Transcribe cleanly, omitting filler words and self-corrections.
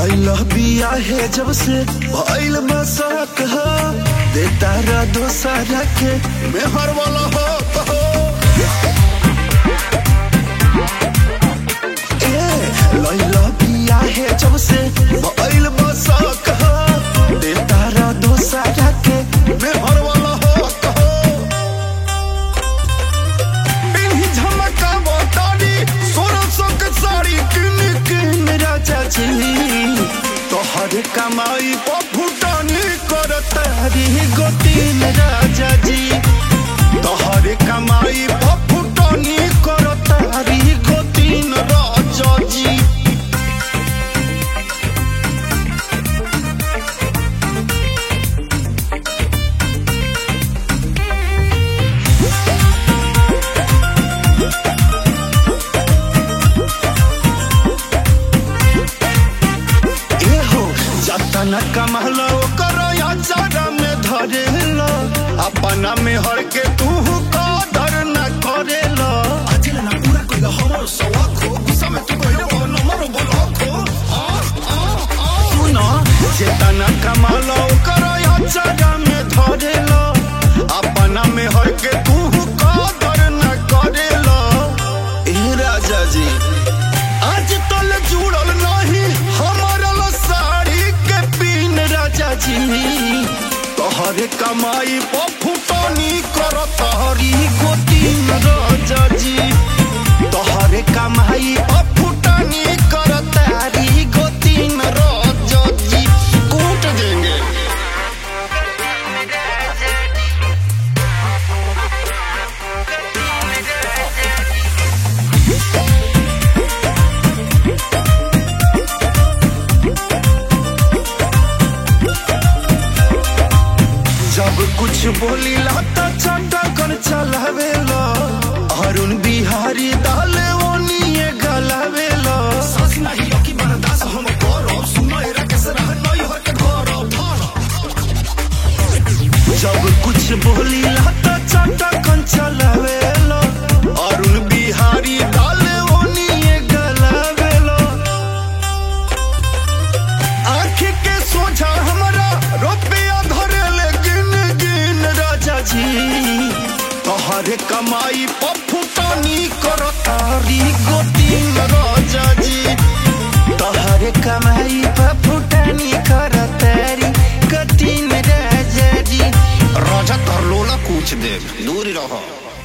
लैला बिया है जब से भइल मसक हो देता रा दोसरा के मेहर वाला हो तो लैला बिया है जब से भइल मसक हो देता रा दोसरा के मेहर वाला हो तो बिन्ही झमका बताड़ी 1600 के साड़ी किन किन राजा जी तोहर कमाई पर फुटानी करतारी गोतीन राजा जी तोहर कमाई पर फुटानी करतारी गोतीन राजा जी न कमहलो करो या चारा में धरेलो अपना में हर के तू कदर न करेलो अजल ना पूरा कोई हमर सवाख हो गुस्सा में तू कहिरो नंबर ब्लॉक हो सुनो जेता न कमहलो करो या चारा में धरेलो अपना में हर के तू कदर न करेलो ए राजा जी आज तल जुड़ल नहीं हमारा राजा जी तोहर कमाई पर फुटानी करतारी गोतीन राजा जी तोहर कमाई पर फुटानी करतारी गोतीन राजा जी कूट देंगे जब कुछ बोली लाता चटा कर चलावेला अरुण बिहारी दाले ओनिए गलावेला सस नहीं की बर्दाश्त हम करो सुनो एरा के सरह नहीं हो के घरो जब कुछ बोली लाता चटा कर चलावेला अरुण बिहारी दाले ओनिए गलावेला आँख के सोझा हमरा रुपया जी तोहर कमाई पर फुटानी करतारी गोतीन राजा जी तोहर कमाई पर फुटानी करतारी गोतीन राजा जी राजा तोर लोला पूछ दे दूर रहो।